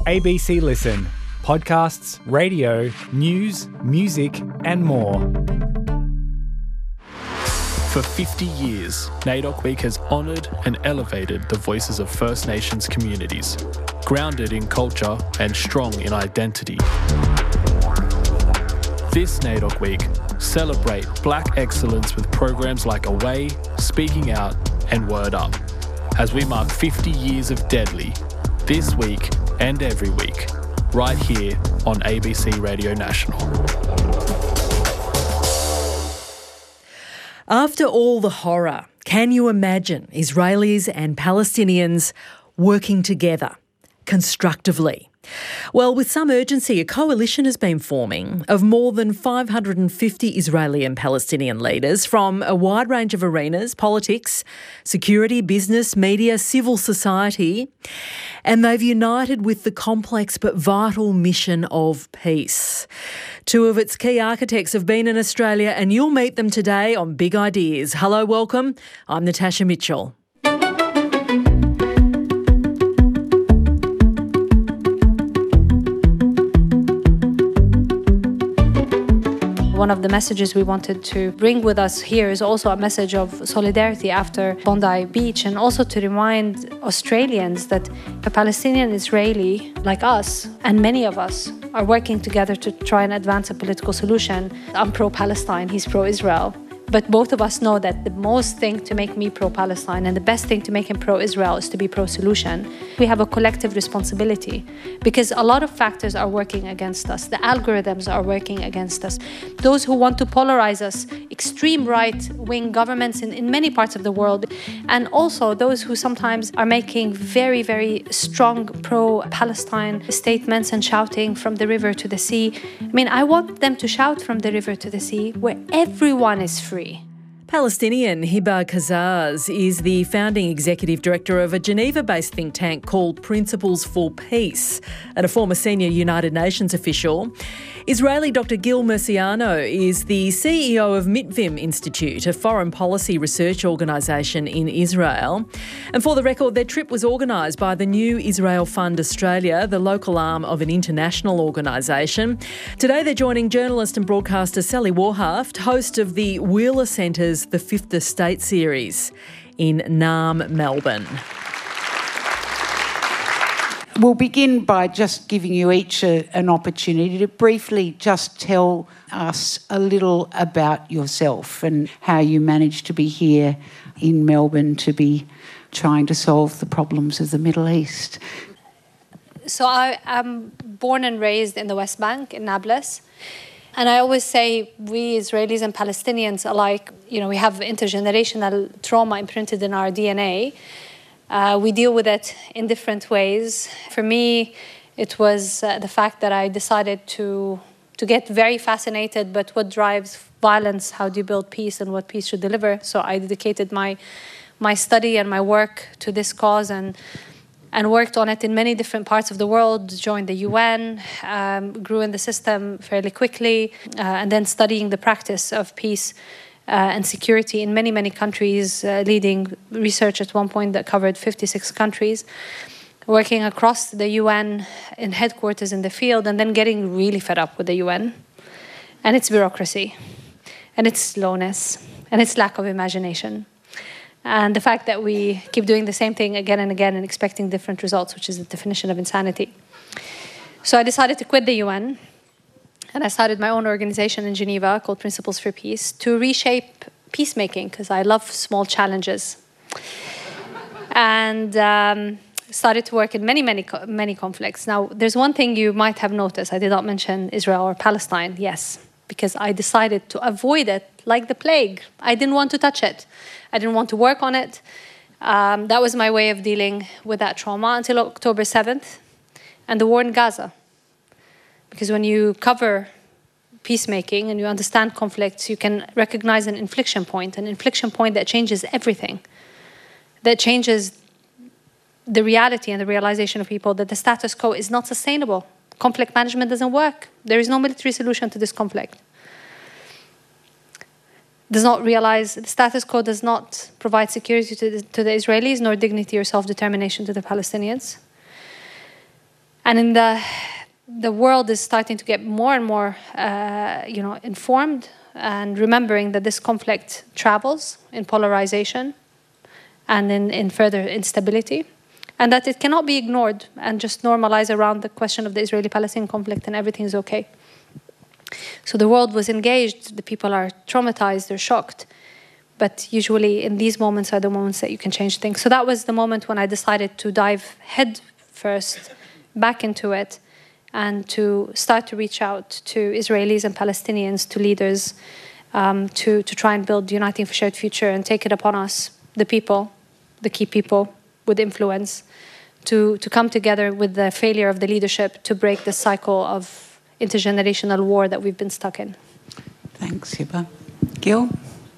ABC Listen. Podcasts, radio, news, music and more. For 50 years, NAIDOC Week has honoured and elevated the voices of First Nations communities, grounded in culture and strong in identity. This NAIDOC Week, celebrate Black excellence with programs like Away, Speaking Out and Word Up, as we mark 50 years of Deadly, this week and every week, right here on ABC Radio National. After all the horror, can you imagine Israelis and Palestinians working together constructively? Well, with some urgency, a coalition has been forming of more than 550 Israeli and Palestinian leaders from a wide range of arenas: politics, security, business, media, civil society. And they've united with the complex but vital mission of peace. Two of its key architects have been in Australia, and you'll meet them today on Big Ideas. Hello, welcome. I'm Natasha Mitchell. One of the messages we wanted to bring with us here is also a message of solidarity after Bondi Beach, and also to remind Australians that a Palestinian Israeli like us, and many of us, are working together to try and advance a political solution. I'm pro-Palestine, he's pro-Israel. But both of us know that the most thing to make me pro-Palestine and the best thing to make him pro-Israel is to be pro-solution. We have a collective responsibility because a lot of factors are working against us. The algorithms are working against us. Those who want to polarize us, extreme right-wing governments in many parts of the world, and also those who sometimes are making very, very strong pro-Palestine statements and shouting from the river to the sea. I mean, I want them to shout from the river to the sea where everyone is free. Palestinian Hiba Kazaz is the founding executive director of a Geneva-based think tank called Principles for Peace and a former senior United Nations official. Israeli Dr. Gil Murciano is the CEO of Mitvim Institute, a foreign policy research organisation in Israel. And for the record, their trip was organised by the New Israel Fund Australia, the local arm of an international organisation. Today they're joining journalist and broadcaster Sally Warhaft, host of the Wheeler Centre's The Fifth Estate series in Naarm, Melbourne. We'll begin by just giving you each an opportunity to briefly just tell us a little about yourself and how you managed to be here in Melbourne to be trying to solve the problems of the Middle East. So I am born and raised in the West Bank, in Nablus. And I always say we Israelis and Palestinians alike, we have intergenerational trauma imprinted in our DNA. We deal with it in different ways. For me, it was the fact that I decided to get very fascinated by what drives violence, how do you build peace, and what peace should deliver. So I dedicated my study and my work to this cause and worked on it in many different parts of the world, joined the UN, grew in the system fairly quickly, and then studying the practice of peace and security in many, many countries, leading research at one point that covered 56 countries, working across the UN in headquarters in the field, and then getting really fed up with the UN and its bureaucracy and its slowness and its lack of imagination. And the fact that we keep doing the same thing again and again and expecting different results, which is the definition of insanity. So I decided to quit the UN. And I started my own organization in Geneva called Principles for Peace to reshape peacemaking because I love small challenges. And started to work in many, many conflicts. Now, there's one thing you might have noticed. I did not mention Israel or Palestine, yes, because I decided to avoid it like the plague. I didn't want to touch it. I didn't want to work on it. That was my way of dealing with that trauma until October 7th and the war in Gaza. Because when you cover peacemaking and you understand conflicts, you can recognize an inflection point that changes everything, that changes the reality and the realization of people that the status quo is not sustainable. Conflict management doesn't work. There is no military solution to this conflict. Does not realize the status quo does not provide security to the Israelis, nor dignity or self-determination to the Palestinians. And in the world is starting to get more and more, informed and remembering that this conflict travels in polarization and in further instability, and that it cannot be ignored and just normalize around the question of the Israeli-Palestinian conflict and everything's okay. So the world was engaged, the people are traumatized, they're shocked, but usually in these moments are the moments that you can change things. So that was the moment when I decided to dive head first back into it and to start to reach out to Israelis and Palestinians, to leaders, to try and build Uniting for Shared Future and take it upon us, the people, the key people with influence, to come together with the failure of the leadership to break the cycle of intergenerational war that we've been stuck in. Thanks, Hiba. Gil?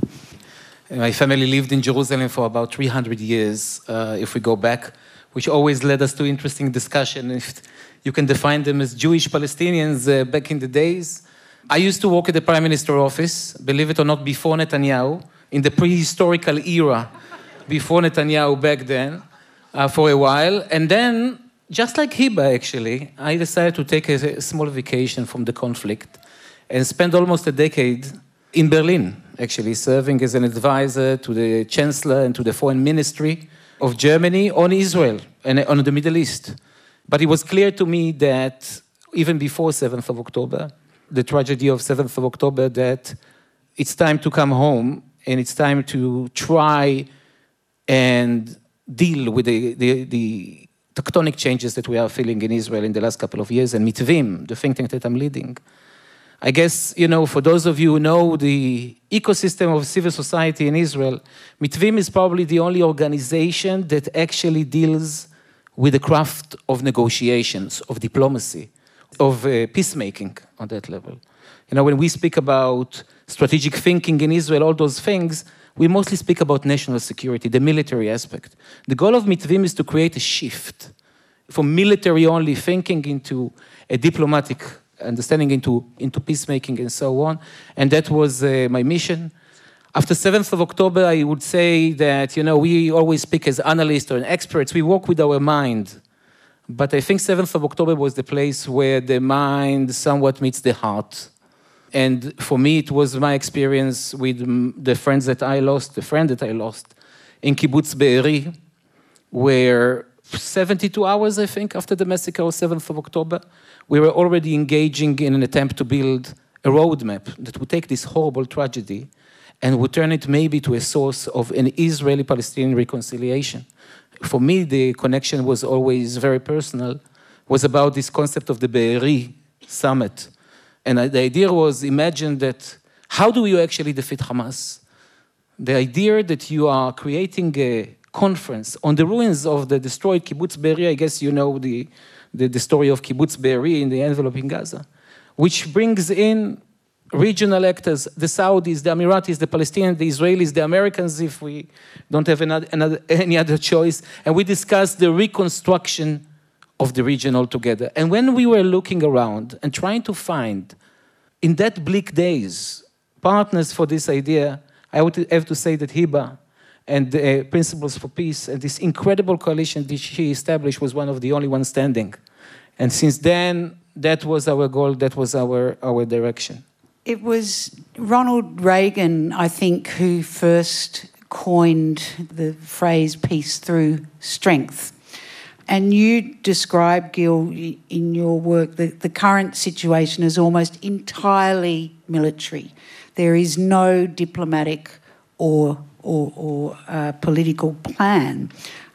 My family lived in Jerusalem for about 300 years, if we go back, which always led us to interesting discussion. If you can define them as Jewish Palestinians back in the days. I used to work at the Prime Minister's office, believe it or not, before Netanyahu, in the prehistorical era, before Netanyahu back then, for a while. And then, just like Hiba, actually, I decided to take a small vacation from the conflict and spend almost a decade in Berlin, actually, serving as an advisor to the Chancellor and to the Foreign Ministry of Germany on Israel and on the Middle East. But it was clear to me that even before 7th of October, the tragedy of 7th of October, that it's time to come home and it's time to try and deal with the tectonic changes that we are feeling in Israel in the last couple of years. And Mitvim, the think tank that I'm leading, I guess, for those of you who know the ecosystem of civil society in Israel, Mitvim is probably the only organization that actually deals with the craft of negotiations, of diplomacy, of peacemaking on that level. When we speak about strategic thinking in Israel, all those things, we mostly speak about national security, the military aspect. The goal of Mitvim is to create a shift from military-only thinking into a diplomatic understanding, into peacemaking and so on. And that was my mission. After 7th of October, I would say that, we always speak as analysts or experts. We work with our mind. But I think 7th of October was the place where the mind somewhat meets the heart. And for me, it was my experience with the friend that I lost in Kibbutz Be'eri, where 72 hours, I think, after the massacre of 7th of October, we were already engaging in an attempt to build a roadmap that would take this horrible tragedy and would turn it maybe to a source of an Israeli-Palestinian reconciliation. For me, the connection was always very personal, was about this concept of the Be'eri summit. And the idea was, imagine that, how do you actually defeat Hamas? The idea that you are creating a conference on the ruins of the destroyed Kibbutz Be'eri, I guess you know the story of Kibbutz Be'eri in the envelope in Gaza, which brings in regional actors, the Saudis, the Emiratis, the Palestinians, the Israelis, the Americans, if we don't have any other choice, and we discuss the reconstruction of the region altogether. And when we were looking around and trying to find, in that bleak days, partners for this idea, I would have to say that Hiba and the Principles for Peace and this incredible coalition that she established was one of the only ones standing. And since then, that was our goal, that was our direction. It was Ronald Reagan, I think, who first coined the phrase peace through strength. And you describe, Gil, in your work, the current situation as almost entirely military. There is no diplomatic or political plan.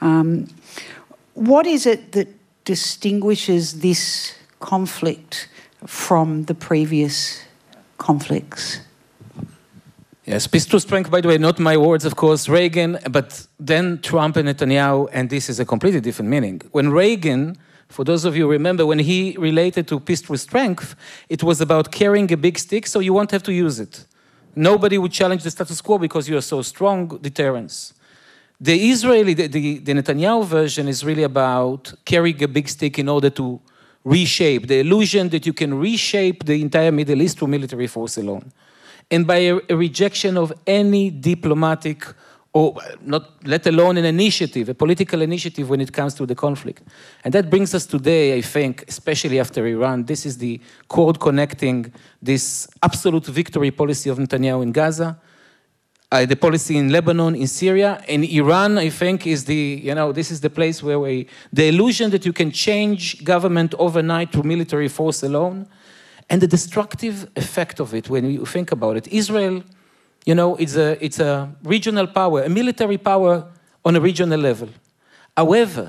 What is it that distinguishes this conflict from the previous conflicts? Yes, peace through strength, by the way, not my words, of course, Reagan, but then Trump and Netanyahu, and this is a completely different meaning. When Reagan, for those of you who remember, when he related to peace through strength, it was about carrying a big stick so you won't have to use it. Nobody would challenge the status quo because you are so strong, deterrence. The Netanyahu version is really about carrying a big stick in order to reshape, the illusion that you can reshape the entire Middle East through military force alone. And by a rejection of any diplomatic or not, let alone an initiative, a political initiative when it comes to the conflict. And that brings us today, I think, especially after Iran, this is the cord connecting this absolute victory policy of Netanyahu in Gaza, the policy in Lebanon, in Syria, and Iran, I think, is this is the place where the illusion that you can change government overnight through military force alone, and the destructive effect of it when you think about it. Israel, it's a regional power, a military power on a regional level. However,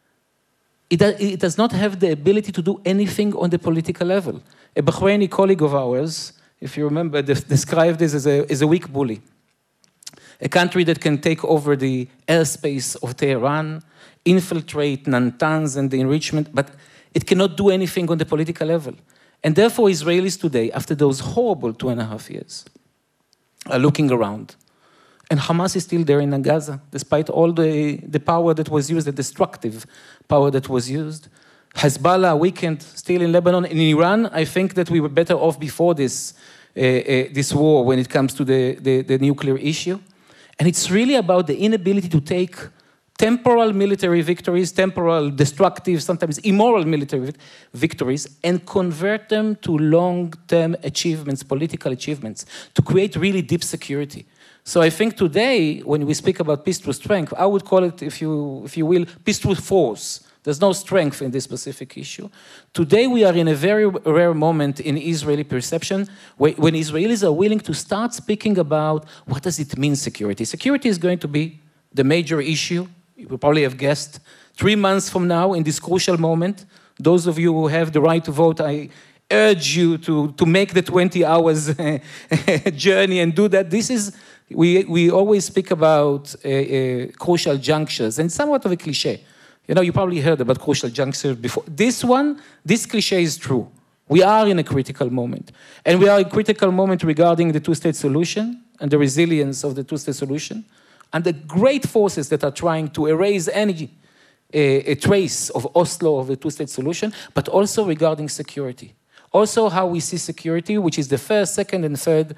it does not have the ability to do anything on the political level. A Bahraini colleague of ours, if you remember, described this as a weak bully. A country that can take over the airspace of Tehran, infiltrate Natanz and the enrichment, but it cannot do anything on the political level. And therefore, Israelis today, after those horrible 2.5 years, are looking around. And Hamas is still there in Gaza, despite all the power that was used, the destructive power that was used. Hezbollah weakened, still in Lebanon. In Iran, I think that we were better off before this war when it comes to the nuclear issue. And it's really about the inability to take temporal military victories, temporal, destructive, sometimes immoral military victories, and convert them to long-term achievements, political achievements, to create really deep security. So I think today, when we speak about peace through strength, I would call it, if you will, peace through force. There's no strength in this specific issue. Today, we are in a very rare moment in Israeli perception when Israelis are willing to start speaking about what does it mean, security. Security is going to be the major issue. You probably have guessed 3 months from now, in this crucial moment. Those of you who have the right to vote, I urge you to make the 20 hours journey and do that. We always speak about crucial junctures, and somewhat of a cliche. You probably heard about crucial junctures before. This cliche is true. We are in a critical moment. And we are in a critical moment regarding the two-state solution and the resilience of the two-state solution, and the great forces that are trying to erase any a trace of Oslo, of the two-state solution, but also regarding security. Also how we see security, which is the first, second, and third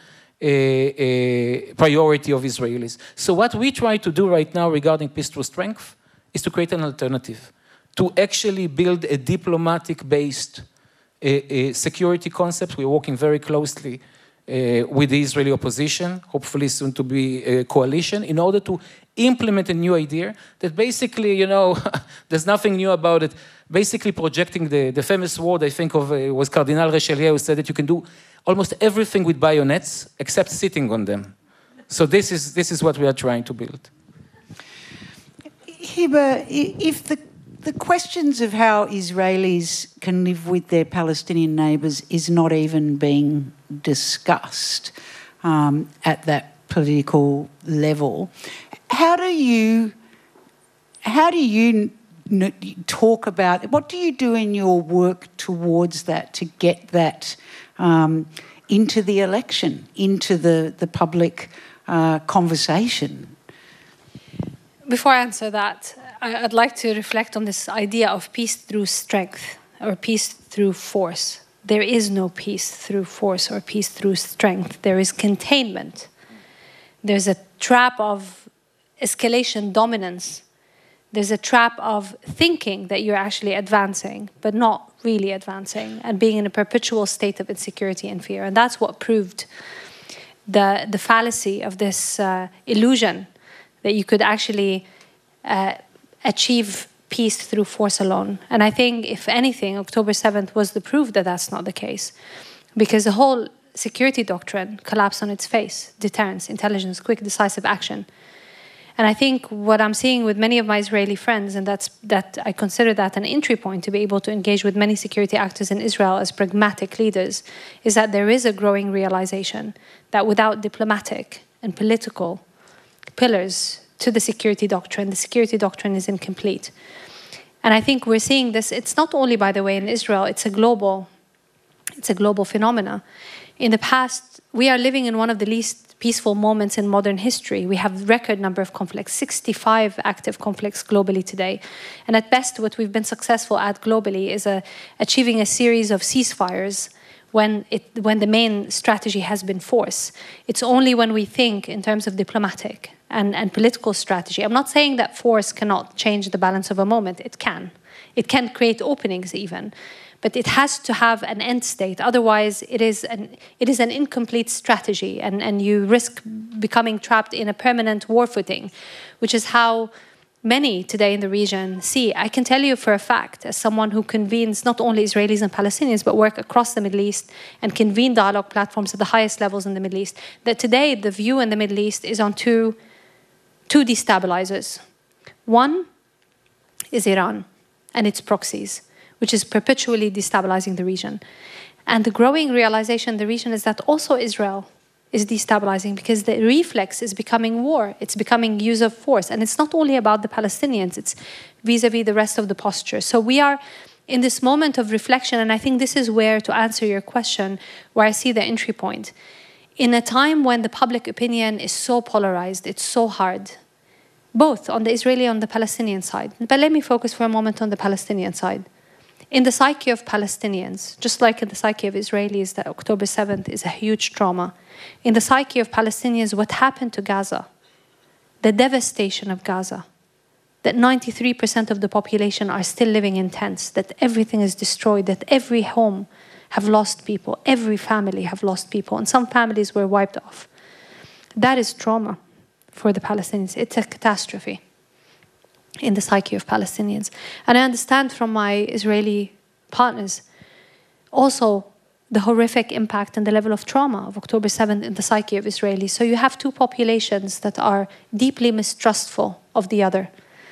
priority of Israelis. So what we try to do right now regarding peace through strength is to create an alternative, to actually build a diplomatic-based security concept. We're working very closely with the Israeli opposition, hopefully soon to be a coalition, in order to implement a new idea that basically, there's nothing new about it. Basically projecting the famous word, I think, was Cardinal Richelieu, who said that you can do almost everything with bayonets except sitting on them. So this is what we are trying to build. Hiba, if the questions of how Israelis can live with their Palestinian neighbours is not even being discussed at that political level, how do you talk about, what do you do in your work towards that, to get that into the election, into the public conversation? Before I answer that, I'd like to reflect on this idea of peace through strength or peace through force. There is no peace through force or peace through strength. There is containment. There's a trap of escalation dominance. There's a trap of thinking that you're actually advancing, but not really advancing, and being in a perpetual state of insecurity and fear. And that's what proved the fallacy of this illusion that you could actually achieve peace through force alone. And I think, if anything, October 7th was the proof that that's not the case. Because the whole security doctrine collapsed on its face. Deterrence, intelligence, quick, decisive action. And I think what I'm seeing with many of my Israeli friends, and that I consider that an entry point to be able to engage with many security actors in Israel as pragmatic leaders, is that there is a growing realization that without diplomatic and political pillars to the security doctrine is incomplete. And I think we're seeing this, it's not only, by the way, in Israel, it's a global phenomena. In the past, we are living in one of the least peaceful moments in modern history. We have record number of conflicts, 65 active conflicts globally today. And at best, what we've been successful at globally is achieving a series of ceasefires when the main strategy has been force. It's only when we think in terms of diplomatic and political strategy. I'm not saying that force cannot change the balance of a moment. It can. It can create openings even. But it has to have an end state. Otherwise, it is an incomplete strategy, and you risk becoming trapped in a permanent war footing, which is how many today in the region see. I can tell you for a fact, as someone who convenes not only Israelis and Palestinians, but work across the Middle East and convene dialogue platforms at the highest levels in the Middle East, that today the view in the Middle East is on two destabilizers. One is Iran and its proxies, which is perpetually destabilizing the region. And the growing realization in the region is that also Israel is destabilizing, because the reflex is becoming war. It's becoming use of force. And it's not only about the Palestinians, it's vis-a-vis the rest of the posture. So we are in this moment of reflection, and I think this is where, to answer your question, where I see the entry point. In a time when the public opinion is so polarized, it's so hard, both on the Israeli and the Palestinian side. But let me focus for a moment on the Palestinian side. In the psyche of Palestinians, just like in the psyche of Israelis, that October 7th is a huge trauma. In the psyche of Palestinians, what happened to Gaza, the devastation of Gaza, that 93% of the population are still living in tents, that everything is destroyed, that every home have lost people, every family have lost people, and some families were wiped off. That is trauma for the Palestinians. It's a catastrophe in the psyche of Palestinians. And I understand from my Israeli partners also the horrific impact and the level of trauma of October 7th in the psyche of Israelis. So you have two populations that are deeply mistrustful of the other.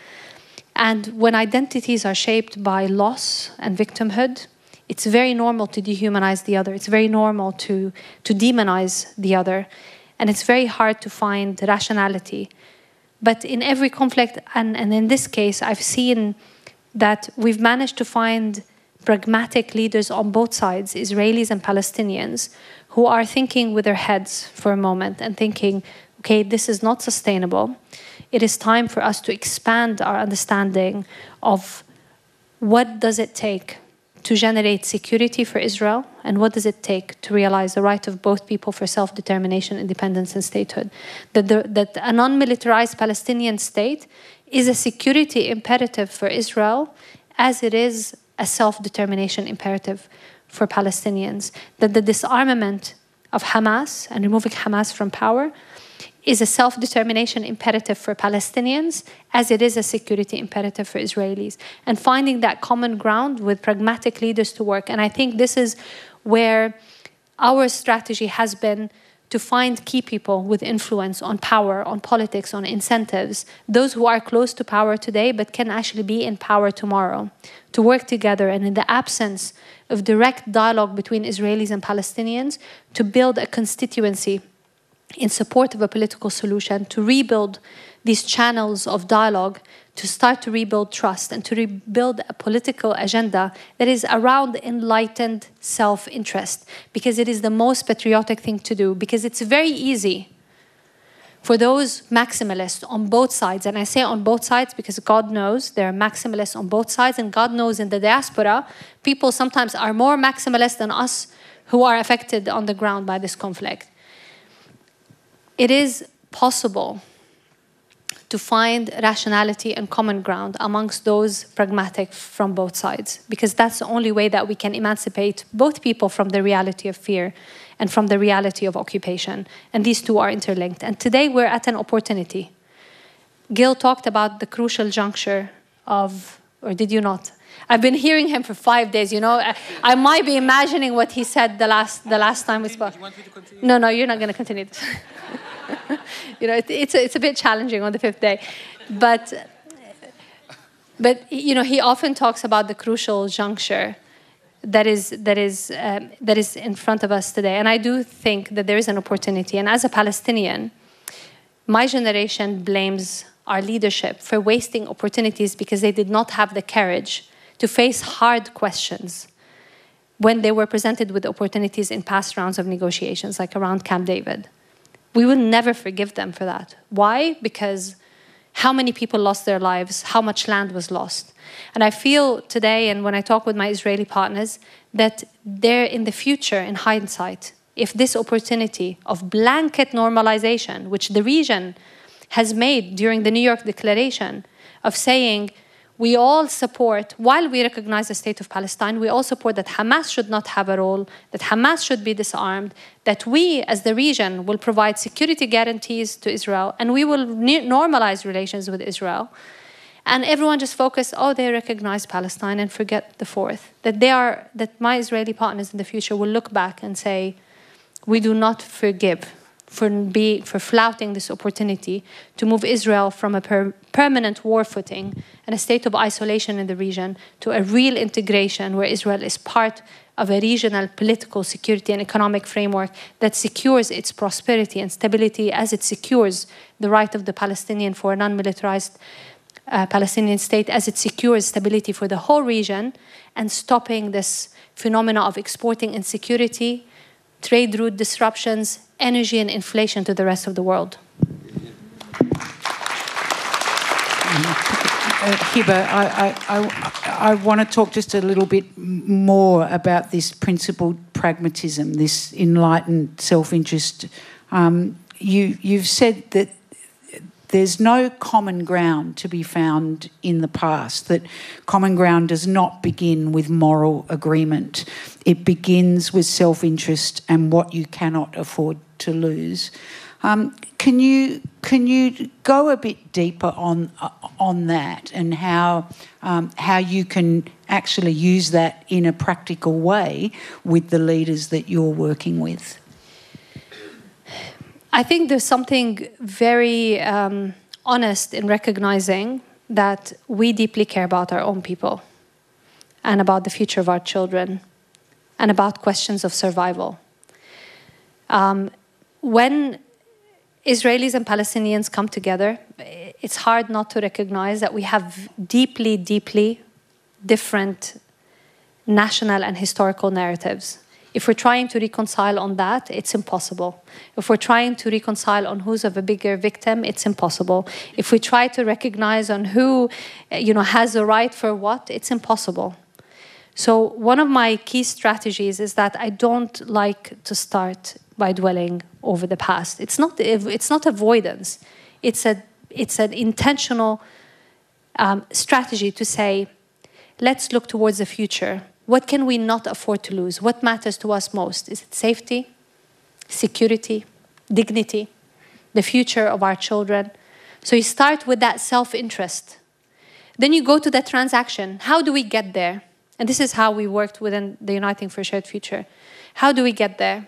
And when identities are shaped by loss and victimhood, it's very normal to dehumanize the other. It's very normal to demonize the other. And it's very hard to find rationality. But in every conflict, and in this case, I've seen that we've managed to find pragmatic leaders on both sides, Israelis and Palestinians, who are thinking with their heads for a moment and thinking, okay, this is not sustainable. It is time for us to expand our understanding of what does it take to generate security for Israel, and what does it take to realize the right of both people for self-determination, independence, and statehood. That a non-militarized Palestinian state is a security imperative for Israel, as it is a self-determination imperative for Palestinians. That the disarmament of Hamas and removing Hamas from power is a self-determination imperative for Palestinians, as it is a security imperative for Israelis. And finding that common ground with pragmatic leaders to work. And I think this is where our strategy has been, to find key people with influence on power, on politics, on incentives, those who are close to power today but can actually be in power tomorrow, to work together, and in the absence of direct dialogue between Israelis and Palestinians, to build a constituency in support of a political solution, to rebuild these channels of dialogue, to start to rebuild trust, and to rebuild a political agenda that is around enlightened self-interest, because it is the most patriotic thing to do, because it's very easy for those maximalists on both sides, and I say on both sides because God knows there are maximalists on both sides, and God knows in the diaspora, people sometimes are more maximalist than us who are affected on the ground by this conflict. It is possible to find rationality and common ground amongst those pragmatic from both sides, because that's the only way that we can emancipate both people from the reality of fear and from the reality of occupation. And these two are interlinked. And today we're at an opportunity. Gil talked about the crucial juncture of, or did you not? I've been hearing him for 5 days. I might be imagining what he said the last time we spoke. You want me to continue? No, you're not going to continue this. It's a bit challenging on the 5th day, but he often talks about the crucial juncture that is in front of us today, and I do think that there is an opportunity. And as a Palestinian, my generation blames our leadership for wasting opportunities because they did not have the courage to face hard questions when they were presented with opportunities in past rounds of negotiations, like around Camp David. We will never forgive them for that. Why? Because how many people lost their lives? How much land was lost? And I feel today, and when I talk with my Israeli partners, that they're in the future, in hindsight, if this opportunity of blanket normalization, which the region has made during the New York Declaration of saying, we all support, while we recognize the state of Palestine, we all support that Hamas should not have a role, that Hamas should be disarmed, that we as the region will provide security guarantees to Israel, and we will normalize relations with Israel. And everyone just focus, they recognize Palestine and forget the fourth. That my Israeli partners in the future will look back and say, we do not forgive for flouting this opportunity to move Israel from a permanent war footing and a state of isolation in the region to a real integration where Israel is part of a regional political security and economic framework that secures its prosperity and stability as it secures the right of the Palestinian for a non-militarized Palestinian state, as it secures stability for the whole region, and stopping this phenomena of exporting insecurity, trade route disruptions, energy and inflation to the rest of the world. Hiba, I want to talk just a little bit more about this principled pragmatism, this enlightened self-interest. You've said that there's no common ground to be found in the past, that common ground does not begin with moral agreement. It begins with self-interest and what you cannot afford to lose. Can you go a bit deeper on that and how you can actually use that in a practical way with the leaders that you're working with? I think there's something very honest in recognizing that we deeply care about our own people and about the future of our children and about questions of survival. When Israelis and Palestinians come together, it's hard not to recognize that we have deeply, deeply different national and historical narratives. If we're trying to reconcile on that, it's impossible. If we're trying to reconcile on who's of a bigger victim, it's impossible. If we try to recognize on who, has the right for what, it's impossible. So one of my key strategies is that I don't like to start by dwelling over the past. It's not avoidance. It's an intentional strategy to say, let's look towards the future. What can we not afford to lose? What matters to us most? Is it safety, security, dignity, the future of our children? So you start with that self-interest. Then you go to the transaction. How do we get there? And this is how we worked within the Uniting for a Shared Future. How do we get there?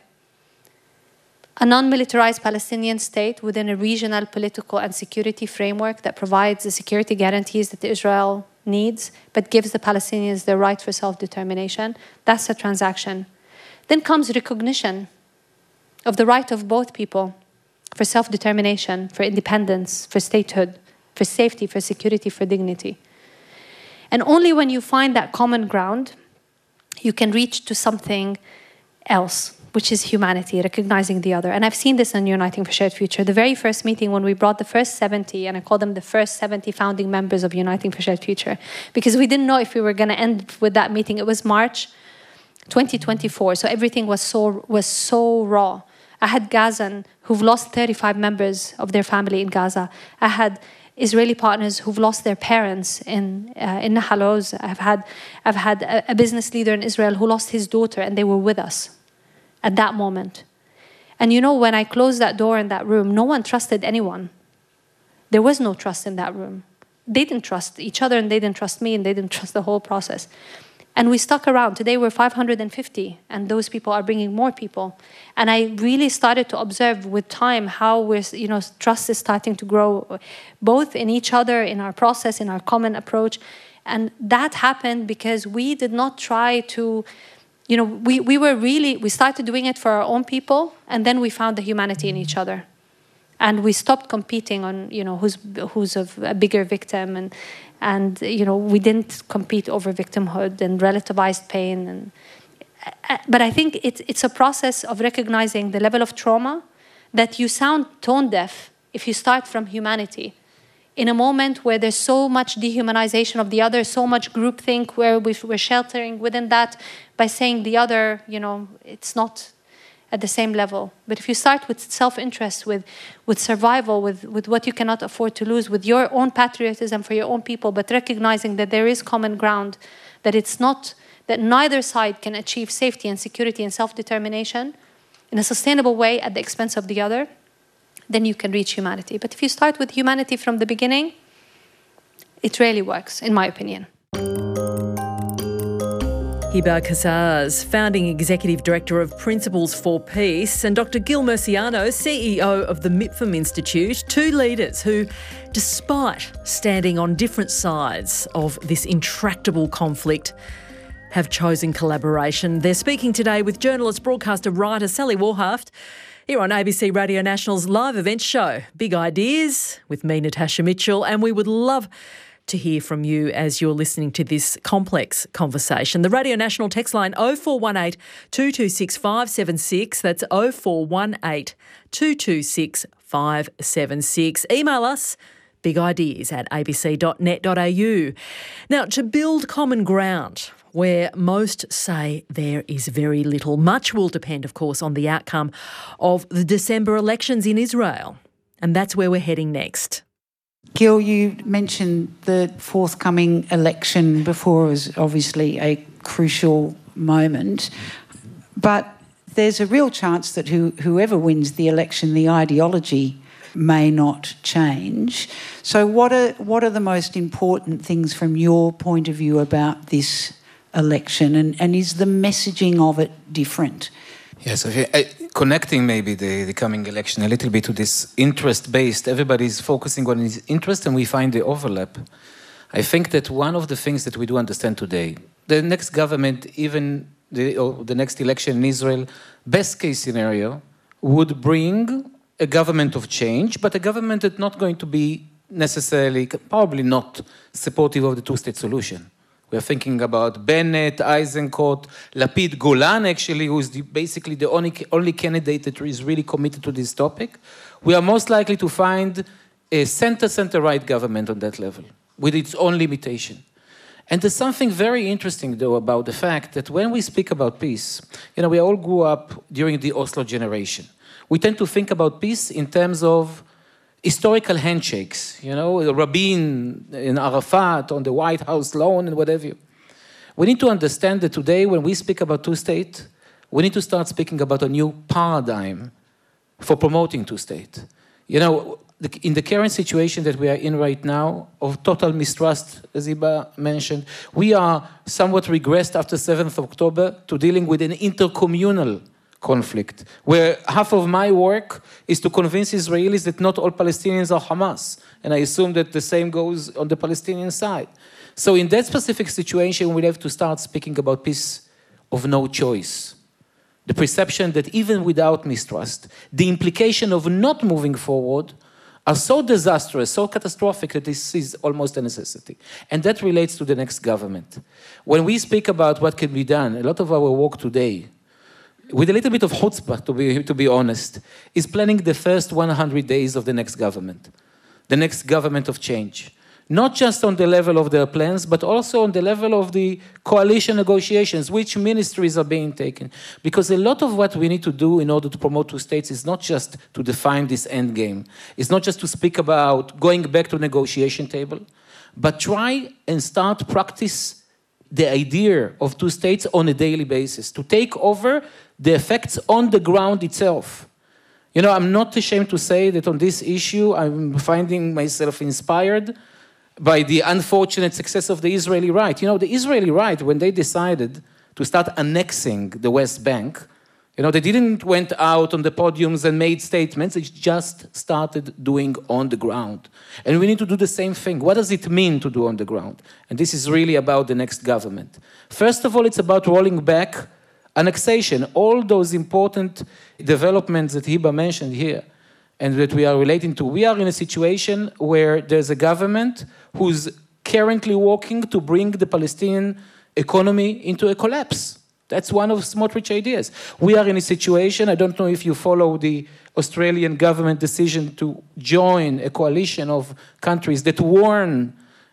A non-militarized Palestinian state within a regional political and security framework that provides the security guarantees that Israel needs, but gives the Palestinians their right for self-determination. That's a transaction. Then comes recognition of the right of both people for self-determination, for independence, for statehood, for safety, for security, for dignity. And only when you find that common ground, you can reach to something else, which is humanity, recognizing the other. And I've seen this in Uniting for Shared Future. The very first meeting when we brought the first 70, and I call them the first 70 founding members of Uniting for Shared Future, because we didn't know if we were going to end with that meeting. It was March 2024, so everything was so raw. I had Gazan who've lost 35 members of their family in Gaza. I had Israeli partners who've lost their parents in Nahal Oz. I've had a business leader in Israel who lost his daughter, and they were with us at that moment. And when I closed that door in that room, no one trusted anyone. There was no trust in that room. They didn't trust each other, and they didn't trust me, and they didn't trust the whole process. And we stuck around. Today we're 550, and those people are bringing more people. And I really started to observe with time how trust is starting to grow, both in each other, in our process, in our common approach. And that happened because we did not try to, we started doing it for our own people, and then we found the humanity in each other. And we stopped competing on, who's a bigger victim, and we didn't compete over victimhood and relativized pain. But I think it's a process of recognizing the level of trauma that you sound tone deaf if you start from humanity. In a moment where there's so much dehumanization of the other, so much groupthink, where we're sheltering within that by saying the other, it's not at the same level. But if you start with self-interest, with survival, with what you cannot afford to lose, with your own patriotism for your own people, but recognizing that there is common ground, that it's not, that neither side can achieve safety and security and self-determination in a sustainable way at the expense of the other, then you can reach humanity. But if you start with humanity from the beginning, it really works, in my opinion. Heba Kassaz, Founding Executive Director of Principles for Peace, and Dr Gil Murciano, CEO of the MIPFM Institute, two leaders who, despite standing on different sides of this intractable conflict, have chosen collaboration. They're speaking today with journalist, broadcaster, writer Sally Warhaft here on ABC Radio National's live events show, Big Ideas, with me, Natasha Mitchell, and we would love to hear from you as you're listening to this complex conversation. The Radio National text line 0418 226 576. That's 0418 226 576. Email us bigideas@abc.net.au. Now, to build common ground where most say there is very little, much will depend, of course, on the outcome of the December elections in Israel. And that's where we're heading next. Gil, you mentioned the forthcoming election before was obviously a crucial moment, but there's a real chance that whoever wins the election, the ideology may not change. So what are the most important things from your point of view about this election, and is the messaging of it different? Yes, connecting maybe the coming election a little bit to this interest-based, everybody's focusing on his interest and we find the overlap. I think that one of the things that we do understand today, the next government, even the next election in Israel, best case scenario, would bring a government of change, but a government that's not going to be necessarily, probably not supportive of the two-state solution. We're thinking about Bennett, Eisenkot, Lapid, Golan, actually, who is basically the only candidate that is really committed to this topic. We are most likely to find a center-right government on that level, with its own limitation. And there's something very interesting, though, about the fact that when we speak about peace, we all grew up during the Oslo generation. We tend to think about peace in terms of historical handshakes, Rabin and Arafat on the White House lawn and whatever. We need to understand that today, when we speak about two-state, we need to start speaking about a new paradigm for promoting two-state. In the current situation that we are in right now, of total mistrust, as Heba mentioned, we are somewhat regressed after 7th of October to dealing with an intercommunal conflict, where half of my work is to convince Israelis that not all Palestinians are Hamas. And I assume that the same goes on the Palestinian side. So in that specific situation, we have to start speaking about peace of no choice. The perception that even without mistrust, the implication of not moving forward are so disastrous, so catastrophic that this is almost a necessity. And that relates to the next government. When we speak about what can be done, a lot of our work today, with a little bit of chutzpah, to be honest, is planning the first 100 days of the next government of change. Not just on the level of their plans, but also on the level of the coalition negotiations, which ministries are being taken. Because a lot of what we need to do in order to promote two states is not just to define this end game. It's not just to speak about going back to the negotiation table, but try and start practice the idea of two states on a daily basis, to take over the effects on the ground itself. I'm not ashamed to say that on this issue, I'm finding myself inspired by the unfortunate success of the Israeli right. The Israeli right, when they decided to start annexing the West Bank, they didn't went out on the podiums and made statements, they just started doing on the ground. And we need to do the same thing. What does it mean to do on the ground? And this is really about the next government. First of all, it's about rolling back annexation, all those important developments that Heba mentioned here and that we are relating to. We are in a situation where there's a government who's currently working to bring the Palestinian economy into a collapse. That's one of Smotrich's ideas. We are in a situation, I don't know if you follow the Australian government decision to join a coalition of countries that warn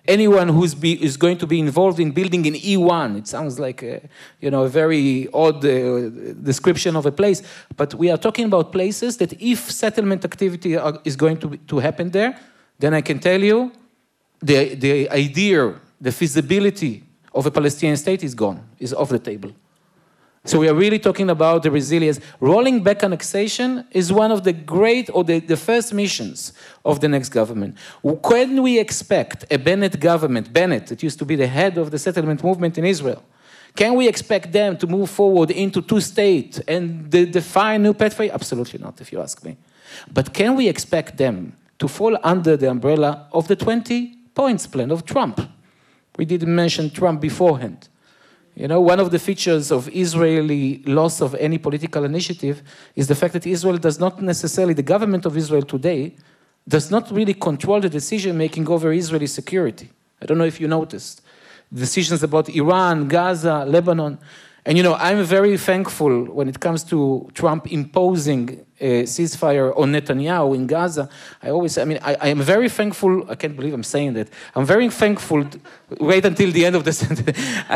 anyone is going to be involved in building an E1. It sounds like a very odd description of a place, but we are talking about places that if settlement activity is going to happen there, then I can tell you the idea, the feasibility of a Palestinian state is gone, is off the table. So we are really talking about the resilience. Rolling back annexation is one of the great, or the first missions of the next government. Can we expect a Bennett government, Bennett, that used to be the head of the settlement movement in Israel, can we expect them to move forward into two-state and define new pathway? Absolutely not, if you ask me. But can we expect them to fall under the umbrella of the 20 points plan of Trump? We didn't mention Trump beforehand. One of the features of Israeli loss of any political initiative is the fact that Israel does not necessarily, the government of Israel today, does not really control the decision-making over Israeli security. I don't know if you noticed. Decisions about Iran, Gaza, Lebanon. And I'm very thankful when it comes to Trump imposing a ceasefire on Netanyahu in Gaza. I am very thankful, I can't believe I'm saying that. I'm very thankful, wait until the end of the sentence.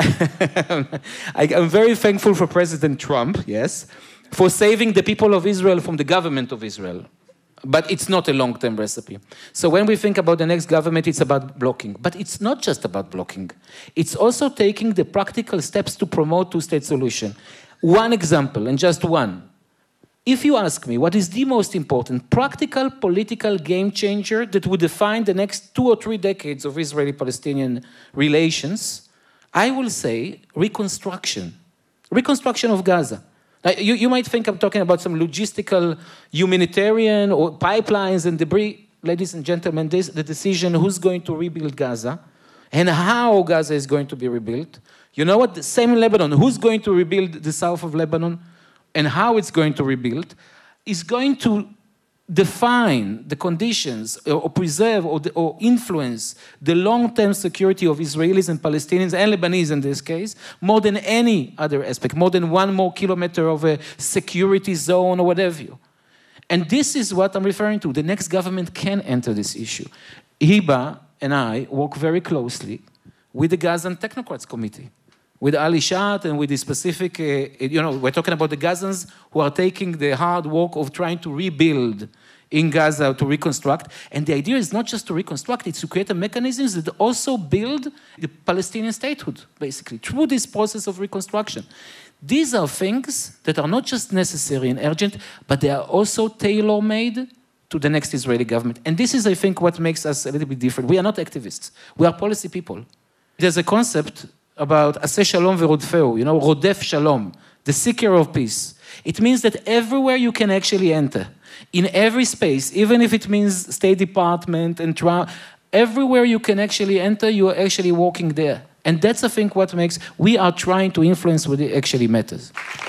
I'm very thankful for President Trump, yes, for saving the people of Israel from the government of Israel. But it's not a long-term recipe. So when we think about the next government, it's about blocking. But it's not just about blocking. It's also taking the practical steps to promote two-state solution. One example, and just one. If you ask me what is the most important practical political game changer that would define the next 2 or 3 decades of Israeli-Palestinian relations, I will say reconstruction. Reconstruction of Gaza. You might think I'm talking about some logistical, humanitarian, or pipelines and debris. Ladies and gentlemen, this is the decision who's going to rebuild Gaza and how Gaza is going to be rebuilt. You know what? The same in Lebanon. Who's going to rebuild the south of Lebanon and how it's going to rebuild is going to define the conditions or preserve or influence the long-term security of Israelis and Palestinians and Lebanese in this case more than any other aspect, more than 1 more kilometer of a security zone or whatever. And this is what I'm referring to. The next government can enter this issue. Hiba and I work very closely with the Gazan Technocrats Committee, with Ali Shat and with the specific, we're talking about the Gazans who are taking the hard work of trying to rebuild in Gaza, to reconstruct. And the idea is not just to reconstruct, it's to create a mechanisms that also build the Palestinian statehood, basically, through this process of reconstruction. These are things that are not just necessary and urgent, but they are also tailor-made to the next Israeli government. And this is, I think, what makes us a little bit different. We are not activists. We are policy people. There's a concept about Aseh Shalom Verodfeu, Rodef Shalom, the seeker of peace. It means that everywhere you can actually enter, in every space, even if it means State Department and everywhere you can actually enter, you are actually walking there. And that's, I think, what makes, we are trying to influence what it actually matters.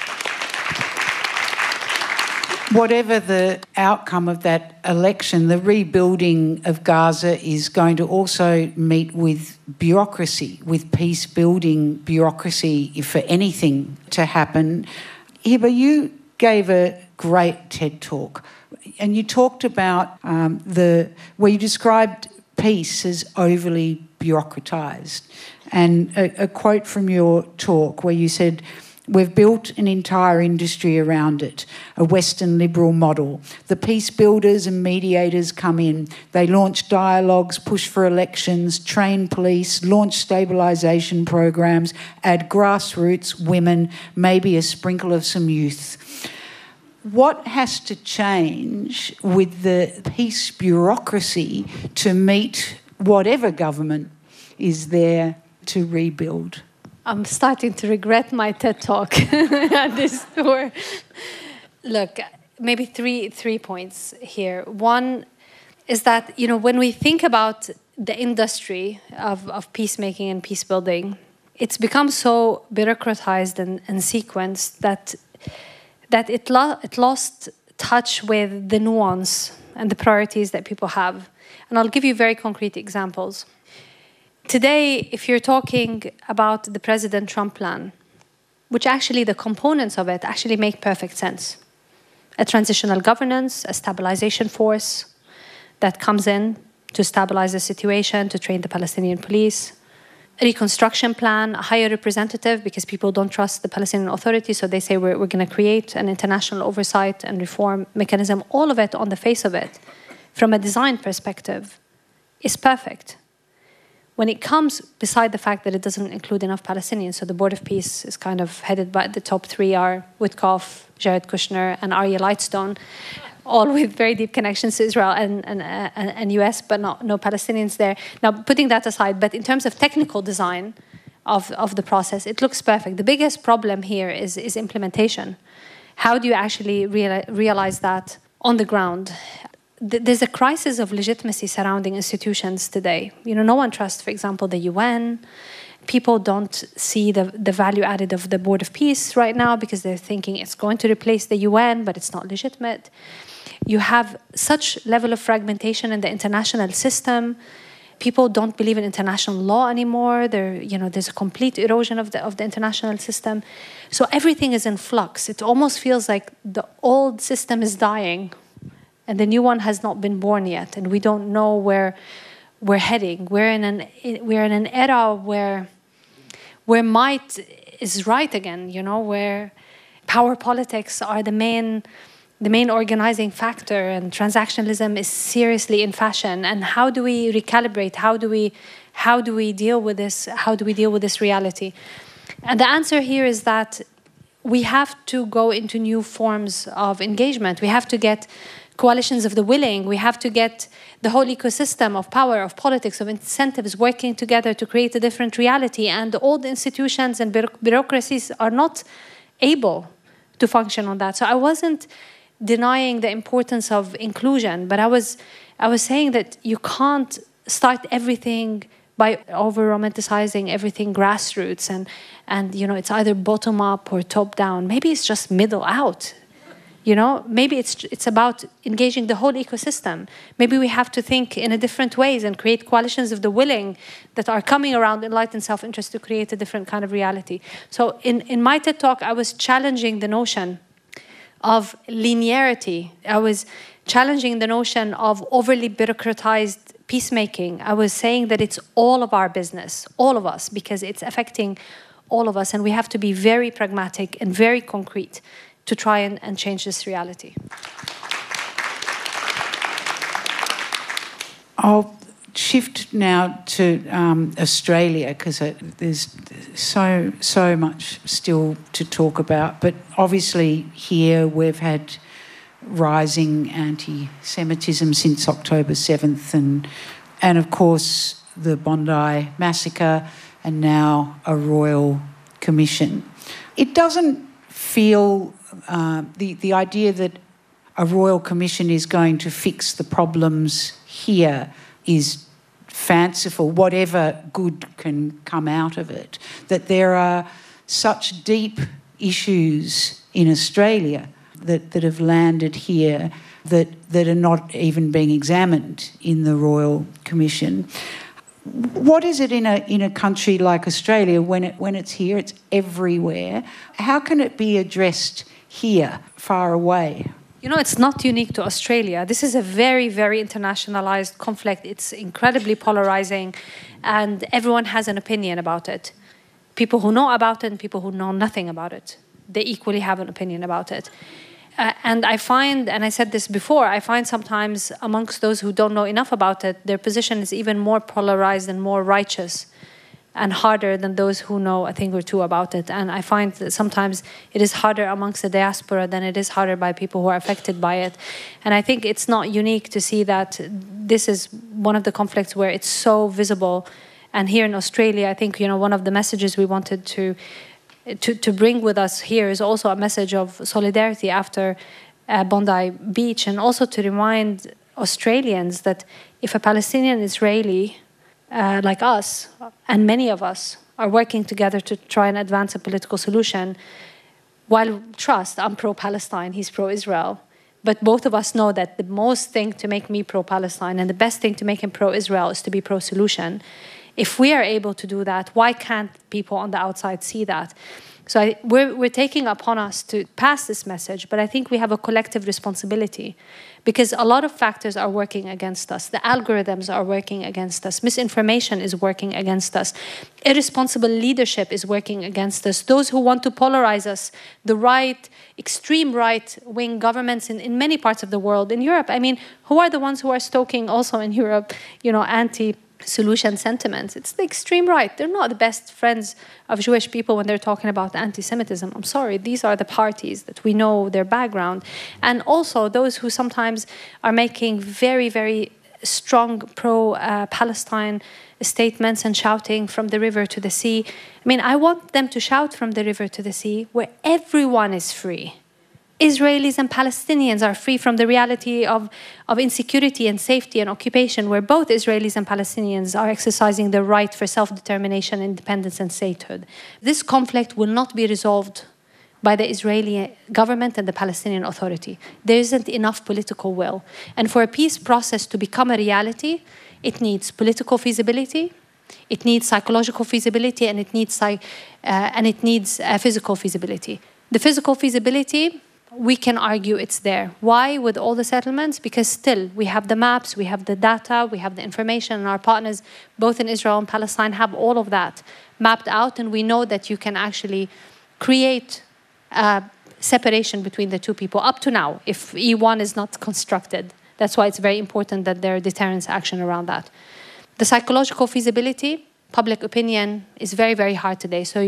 Whatever the outcome of that election, the rebuilding of Gaza is going to also meet with bureaucracy, with peace-building bureaucracy for anything to happen. Hiba, you gave a great TED Talk, and you talked about where you described peace as overly bureaucratised. And a quote from your talk where you said, "We've built an entire industry around it, a Western liberal model. The peace builders and mediators come in. They launch dialogues, push for elections, train police, launch stabilisation programs, add grassroots, women, maybe a sprinkle of some youth." What has to change with the peace bureaucracy to meet whatever government is there to rebuild? I'm starting to regret my TED Talk at this tour. Look, maybe three points here. One is that, when we think about the industry of peacemaking and peace building, it's become so bureaucratized and sequenced that it lost touch with the nuance and the priorities that people have. And I'll give you very concrete examples. Today, if you're talking about the President Trump plan, which actually the components of it actually make perfect sense. A transitional governance, a stabilization force that comes in to stabilize the situation, to train the Palestinian police. A reconstruction plan, a higher representative, because people don't trust the Palestinian Authority, so they say we're going to create an international oversight and reform mechanism. All of it, on the face of it, from a design perspective, is perfect. When it comes beside the fact that it doesn't include enough Palestinians, so the Board of Peace is kind of headed by the top three are Witkoff, Jared Kushner, and Aryeh Lightstone, all with very deep connections to Israel and US, but no Palestinians there. Now, putting that aside, but in terms of technical design of the process, it looks perfect. The biggest problem here is implementation. How do you actually realize that on the ground? There's a crisis of legitimacy surrounding institutions today. No one trusts, for example, the UN. People don't see the value added of the Board of Peace right now because they're thinking it's going to replace the UN, but it's not legitimate. You have such level of fragmentation in the international system. People don't believe in international law anymore. There's a complete erosion of the international system. So everything is in flux. It almost feels like the old system is dying and the new one has not been born yet, and we don't know where we're heading. We're in an era where might is right again, where power politics are the main organizing factor, and transactionalism is seriously in fashion. And how do we recalibrate? How do we deal with this? How do we deal with this reality? And the answer here is that we have to go into new forms of engagement. We have to get coalitions of the willing. We have to get the whole ecosystem of power, of politics, of incentives working together to create a different reality. And the old institutions and bureaucracies are not able to function on that. So I wasn't denying the importance of inclusion, but I was saying that you can't start everything by over-romanticizing everything grassroots and it's either bottom up or top down. Maybe it's just middle out. Maybe it's about engaging the whole ecosystem. Maybe we have to think in a different ways and create coalitions of the willing that are coming around enlightened self-interest to create a different kind of reality. So in my TED Talk, I was challenging the notion of linearity. I was challenging the notion of overly bureaucratized peacemaking. I was saying that it's all of our business, all of us, because it's affecting all of us, and we have to be very pragmatic and very concrete to try and change this reality. I'll shift now to Australia, because there's so much still to talk about. But obviously here we've had rising anti-Semitism since October 7th and of course the Bondi massacre and now a royal commission. It doesn't feel the idea that a royal commission is going to fix the problems here is fanciful, whatever good can come out of it. That there are such deep issues in Australia that have landed here that are not even being examined in the Royal Commission. What is it in a country like Australia when it's here, it's everywhere? How can it be addressed here, far away? It's not unique to Australia. This is a very, very internationalized conflict. It's incredibly polarizing, and everyone has an opinion about it. People who know about it and people who know nothing about it, they equally have an opinion about it. And I find, and I said this before, I find sometimes amongst those who don't know enough about it, their position is even more polarized and more righteous and harder than those who know a thing or two about it. And I find that sometimes it is harder amongst the diaspora than it is harder by people who are affected by it. And I think it's not unique to see that this is one of the conflicts where it's so visible. And here in Australia, I think, one of the messages we wanted to bring with us here is also a message of solidarity after Bondi Beach, and also to remind Australians that if a Palestinian Israeli like us, and many of us, are working together to try and advance a political solution, while I'm pro-Palestine, he's pro-Israel, but both of us know that the most thing to make me pro-Palestine and the best thing to make him pro-Israel is to be pro-solution. If we are able to do that, why can't people on the outside see that? So we're taking upon us to pass this message, but I think we have a collective responsibility because a lot of factors are working against us. The algorithms are working against us. Misinformation is working against us. Irresponsible leadership is working against us. Those who want to polarize us, the right, extreme right-wing governments in many parts of the world, in Europe. I mean, who are the ones who are stoking also in Europe, anti-solution sentiments? It's the extreme right. They're not the best friends of Jewish people when they're talking about anti-Semitism. I'm sorry, these are the parties that we know their background. And also those who sometimes are making very, very strong pro-Palestine statements and shouting from the river to the sea. I mean, I want them to shout from the river to the sea where everyone is free. Israelis and Palestinians are free from the reality of insecurity and safety and occupation, where both Israelis and Palestinians are exercising their right for self-determination, independence, and statehood. This conflict will not be resolved by the Israeli government and the Palestinian Authority. There isn't enough political will. And for a peace process to become a reality, it needs political feasibility, it needs psychological feasibility, and it needs physical feasibility. The physical feasibility, we can argue it's there. Why with all the settlements? Because still we have the maps, we have the data, we have the information, and our partners, both in Israel and Palestine, have all of that mapped out, and we know that you can actually create separation between the two people up to now, if E1 is not constructed. That's why it's very important that there are deterrence action around that. The psychological feasibility, public opinion is very, very hard today. So,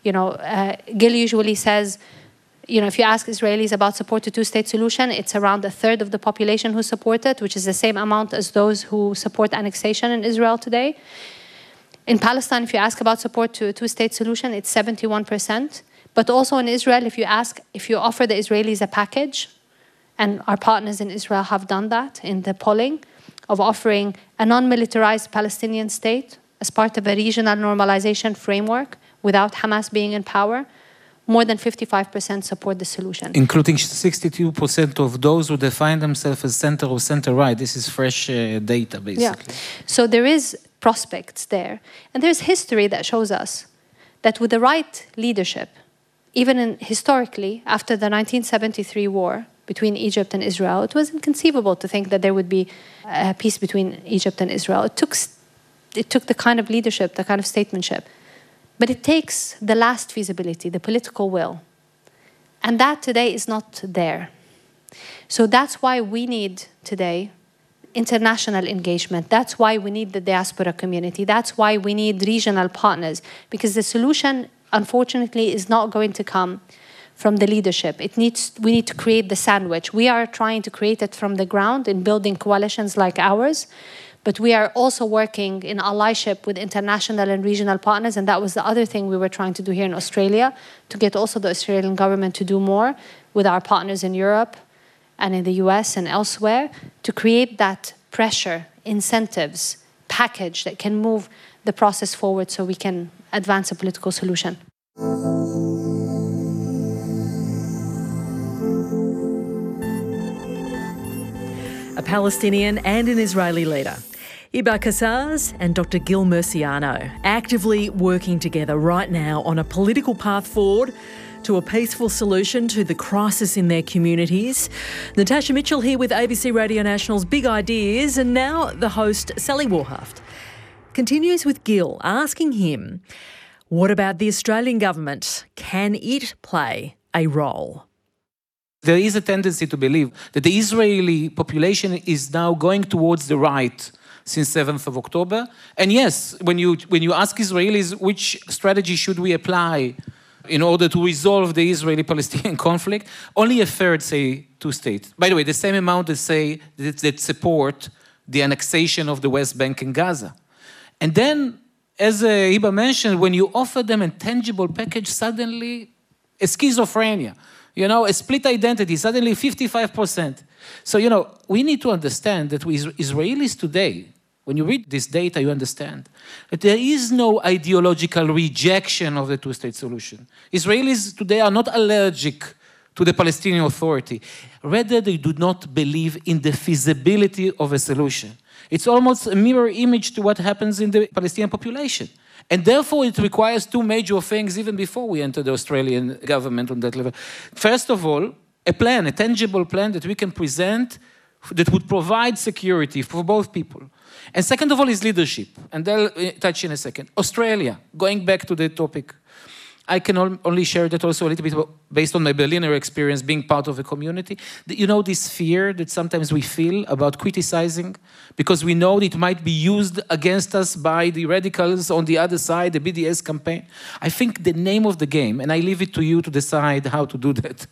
Gil usually says, if you ask Israelis about support to two-state solution, it's around a third of the population who support it, which is the same amount as those who support annexation in Israel today. In Palestine, if you ask about support to a two-state solution, it's 71%. But also in Israel, if you offer the Israelis a package, and our partners in Israel have done that in the polling, of offering a non-militarized Palestinian state as part of a regional normalization framework without Hamas being in power, more than 55% support the solution. Including 62% of those who define themselves as center or center-right. This is fresh data, basically. Yeah. So there is prospects there. And there's history that shows us that with the right leadership, even historically, after the 1973 war between Egypt and Israel, it was inconceivable to think that there would be a peace between Egypt and Israel. It took the kind of leadership, the kind of statesmanship. But it takes the last feasibility, the political will. And that today is not there. So that's why we need today international engagement. That's why we need the diaspora community. That's why we need regional partners. Because the solution, unfortunately, is not going to come from the leadership. We need to create the sandwich. We are trying to create it from the ground in building coalitions like ours. But we are also working in allyship with international and regional partners, and that was the other thing we were trying to do here in Australia, to get also the Australian government to do more with our partners in Europe and in the US and elsewhere, to create that pressure, incentives, package that can move the process forward so we can advance a political solution. A Palestinian and an Israeli leader. Hiba Kassaz and Dr. Gil Murciano actively working together right now on a political path forward to a peaceful solution to the crisis in their communities. Natasha Mitchell here with ABC Radio National's Big Ideas, and now the host, Sally Warhaft, continues with Gil, asking him, what about the Australian government? Can it play a role? There is a tendency to believe that the Israeli population is now going towards the right since 7th of October. And yes, when you ask Israelis which strategy should we apply in order to resolve the Israeli-Palestinian conflict, only a third say two-state. By the way, the same amount that support the annexation of the West Bank and Gaza. And then, as Hiba mentioned, when you offer them a tangible package, suddenly a schizophrenia. A split identity, suddenly 55%. So, we need to understand that with Israelis today, when you read this data, you understand that there is no ideological rejection of the two-state solution. Israelis today are not allergic to the Palestinian Authority. Rather, they do not believe in the feasibility of a solution. It's almost a mirror image to what happens in the Palestinian population. And therefore, it requires two major things even before we enter the Australian government on that level. First of all, a plan, a tangible plan that we can present that would provide security for both people. And second of all is leadership. And I'll touch in a second. Australia, going back to the topic. I can only share that also a little bit based on my Berliner experience being part of a community. You know this fear that sometimes we feel about criticizing because we know it might be used against us by the radicals on the other side, the BDS campaign. I think the name of the game, and I leave it to you to decide how to do that,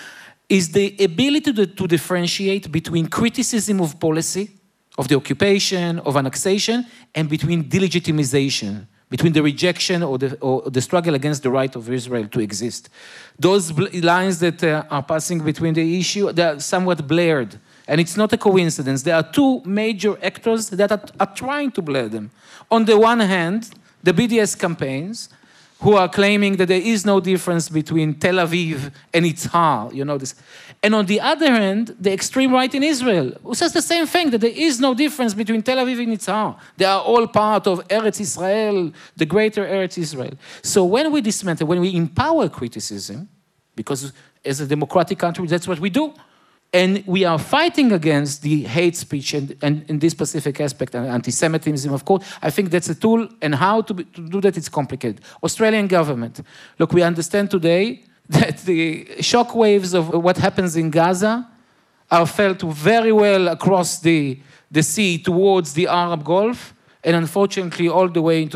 is the ability to differentiate between criticism of policy, of the occupation, of annexation, and between delegitimization, between the rejection or the struggle against the right of Israel to exist. Those lines that are passing between the issue, they are somewhat blurred. And it's not a coincidence. There are two major actors that are trying to blur them. On the one hand, the BDS campaigns, who are claiming that there is no difference between Tel Aviv and Yitzhar, you know this. And on the other hand, the extreme right in Israel, who says the same thing, that there is no difference between Tel Aviv and Yitzhar. They are all part of Eretz Israel, the greater Eretz Israel. So when we dismantle, when we empower criticism, because as a democratic country, that's what we do, and we are fighting against the hate speech and in this specific aspect, anti-Semitism, of course, I think that's a tool, and how to do that, it's complicated. Australian government. Look, we understand today that the shockwaves of what happens in Gaza are felt very well across the sea towards the Arab Gulf, and unfortunately all the way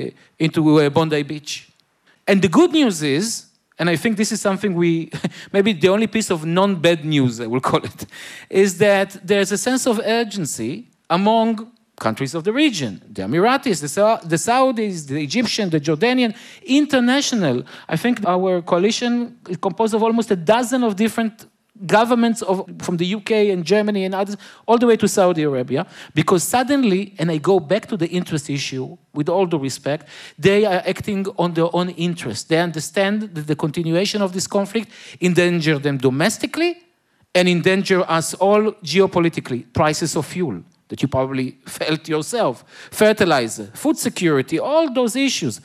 into Bondi Beach. And the good news is, and I think this is something maybe the only piece of non-bad news, I will call it, is that there's a sense of urgency among countries of the region, the Emiratis, the Saudis, the Egyptian, the Jordanian, international. I think our coalition is composed of almost a dozen of different governments from the UK and Germany and others, all the way to Saudi Arabia, because suddenly, and I go back to the interest issue, with all due respect, they are acting on their own interest. They understand that the continuation of this conflict endangers them domestically and endanger us all geopolitically. Prices of fuel, that you probably felt yourself, fertilizer, food security, all those issues.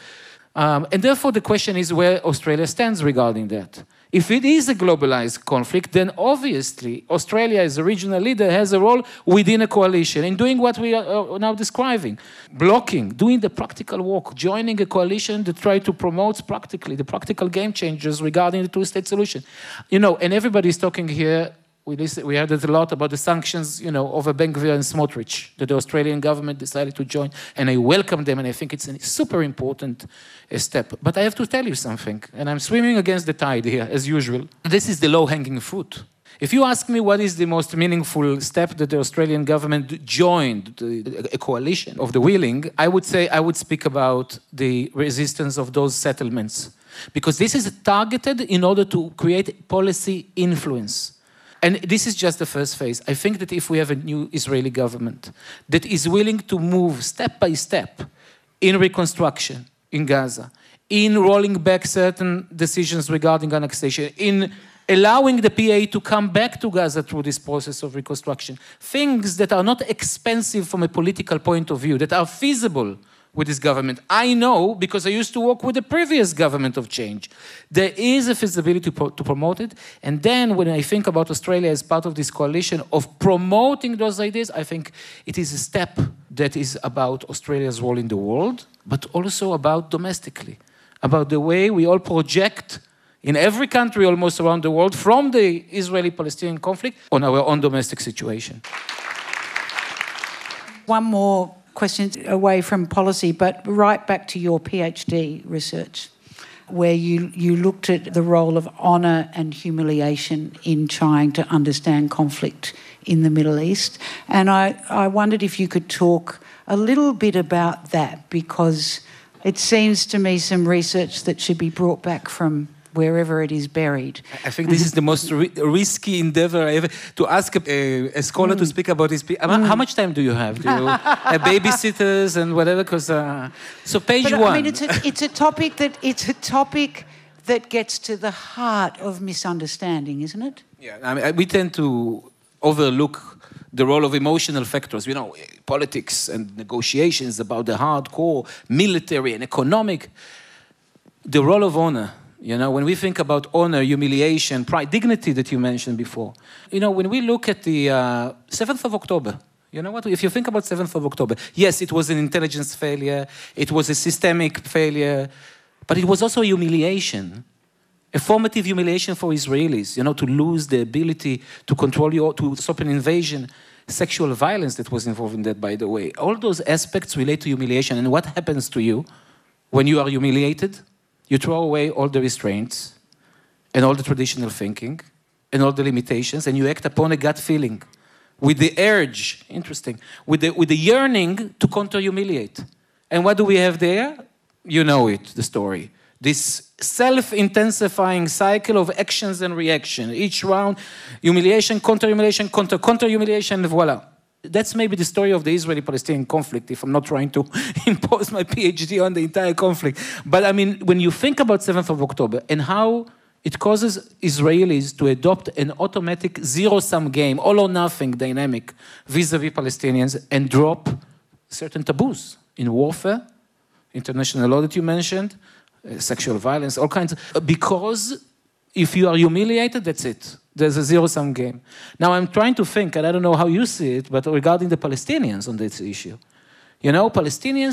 And therefore the question is where Australia stands regarding that. If it is a globalized conflict, then obviously Australia as a regional leader has a role within a coalition in doing what we are now describing. Blocking, doing the practical work, joining a coalition that try to promote practically the practical game changers regarding the two-state solution. You know, and everybody is talking here, we heard it a lot about the sanctions, you know, over Ben-Gvir and Smotrich that the Australian government decided to join, and I welcome them, and I think it's a super important step. But I have to tell you something, and I'm swimming against the tide here, as usual. This is the low-hanging fruit. If you ask me what is the most meaningful step that the Australian government joined, a coalition of the willing, I would say I would speak about the resistance of those settlements. Because this is targeted in order to create policy influence. And this is just the first phase. I think that if we have a new Israeli government that is willing to move step by step in reconstruction in Gaza, in rolling back certain decisions regarding annexation, in allowing the PA to come back to Gaza through this process of reconstruction, things that are not expensive from a political point of view, that are feasible with this government. I know, because I used to work with the previous government of change. There is a feasibility to promote it. And then when I think about Australia as part of this coalition of promoting those ideas, I think it is a step that is about Australia's role in the world, but also about domestically, about the way we all project in every country almost around the world from the Israeli-Palestinian conflict on our own domestic situation. One more question away from policy, but right back to your PhD research, where you looked at the role of honour and humiliation in trying to understand conflict in the Middle East. And I wondered if you could talk a little bit about that, because it seems to me some research that should be brought back from wherever it is buried. I think this is the most risky endeavor ever, to ask a scholar to speak about this. How much time do you have? Do you have babysitters and whatever? Because so page one. I mean, it's a topic that gets to the heart of misunderstanding, isn't it? Yeah, I mean, we tend to overlook the role of emotional factors, politics and negotiations about the hardcore, military and economic. The role of honor, when we think about honor, humiliation, pride, dignity that you mentioned before. When we look at the 7th of October, if you think about 7th of October, yes, it was an intelligence failure, it was a systemic failure, but it was also a humiliation. A formative humiliation for Israelis, to lose the ability to control to stop an invasion, sexual violence that was involved in that, by the way. All those aspects relate to humiliation. And what happens to you when you are humiliated? You throw away all the restraints and all the traditional thinking and all the limitations, and you act upon a gut feeling with the urge, with the yearning to counter-humiliate. And what do we have there? You know it, the story. This self-intensifying cycle of actions and reaction. Each round, humiliation, counter-humiliation, counter-humiliation, voila. That's maybe the story of the Israeli-Palestinian conflict, if I'm not trying to impose my PhD on the entire conflict. But when you think about 7th of October and how it causes Israelis to adopt an automatic zero-sum game, all-or-nothing dynamic vis-a-vis Palestinians and drop certain taboos in warfare, international law that you mentioned, sexual violence, all kinds of, because if you are humiliated, that's it. There's a zero-sum game. Now, I'm trying to think, and I don't know how you see it, but regarding the Palestinians on this issue. Palestinians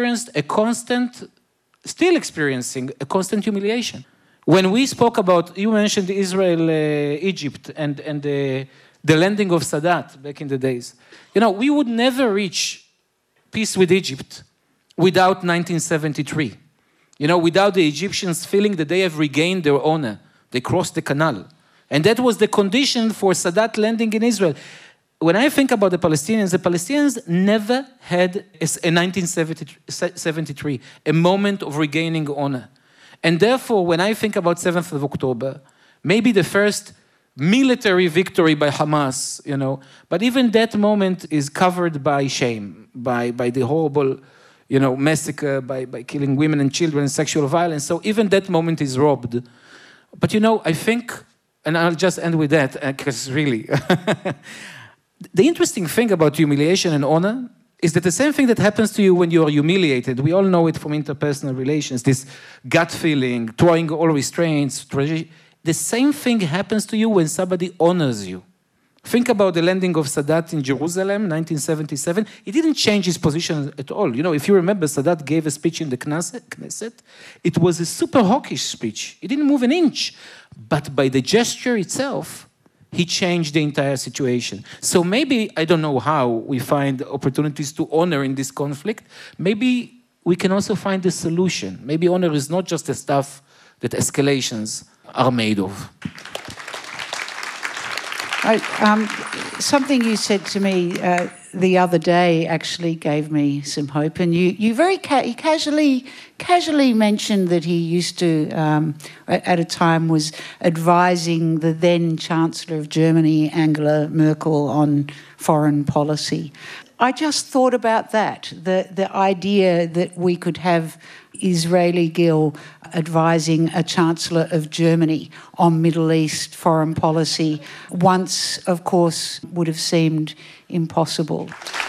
still experiencing a constant humiliation. When we spoke about, you mentioned Israel, Egypt, and the landing of Sadat back in the days. We would never reach peace with Egypt without 1973. Without the Egyptians feeling that they have regained their honor. They crossed the canal. And that was the condition for Sadat landing in Israel. When I think about the Palestinians never had in 1973 a moment of regaining honor. And therefore, when I think about 7th of October, maybe the first military victory by Hamas, but even that moment is covered by shame, by the horrible massacre, by killing women and children, sexual violence. So even that moment is robbed. But I think, and I'll just end with that, because really, the interesting thing about humiliation and honor is that the same thing that happens to you when you are humiliated, we all know it from interpersonal relations, this gut feeling, throwing all restraints, the same thing happens to you when somebody honors you. Think about the landing of Sadat in Jerusalem, 1977. It didn't change his position at all. If you remember, Sadat gave a speech in the Knesset. It was a super hawkish speech. He didn't move an inch. But by the gesture itself, he changed the entire situation. So maybe, I don't know how we find opportunities to honor in this conflict. Maybe we can also find a solution. Maybe honor is not just the stuff that escalations are made of. Something you said to me the other day actually gave me some hope, and you very casually mentioned that he used to, at a time, was advising the then Chancellor of Germany, Angela Merkel, on foreign policy. I just thought about that, the idea that we could have Israeli Gil advising a Chancellor of Germany on Middle East foreign policy once, of course, would have seemed impossible.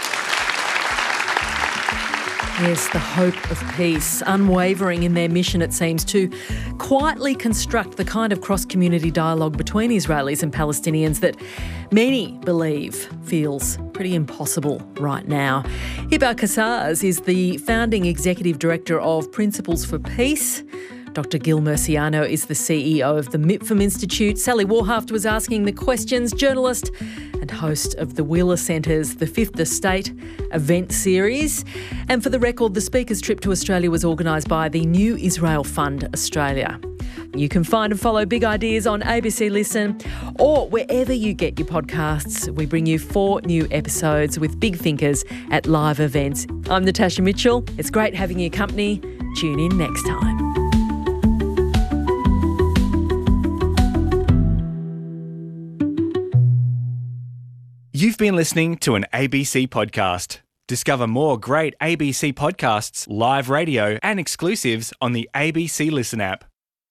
Yes, the hope of peace, unwavering in their mission, it seems, to quietly construct the kind of cross-community dialogue between Israelis and Palestinians that many believe feels pretty impossible right now. Hiba Kassaz is the founding executive director of Principles for Peace. Dr. Gil Murciano is the CEO of the Mitfam Institute. Sally Warhaft was asking the questions, journalist and host of the Wheeler Centre's The Fifth Estate event series. And for the record, the speaker's trip to Australia was organised by the New Israel Fund Australia. You can find and follow Big Ideas on ABC Listen or wherever you get your podcasts. We bring you 4 new episodes with big thinkers at live events. I'm Natasha Mitchell. It's great having your company. Tune in next time. You've been listening to an ABC podcast. Discover more great ABC podcasts, live radio, and exclusives on the ABC Listen app.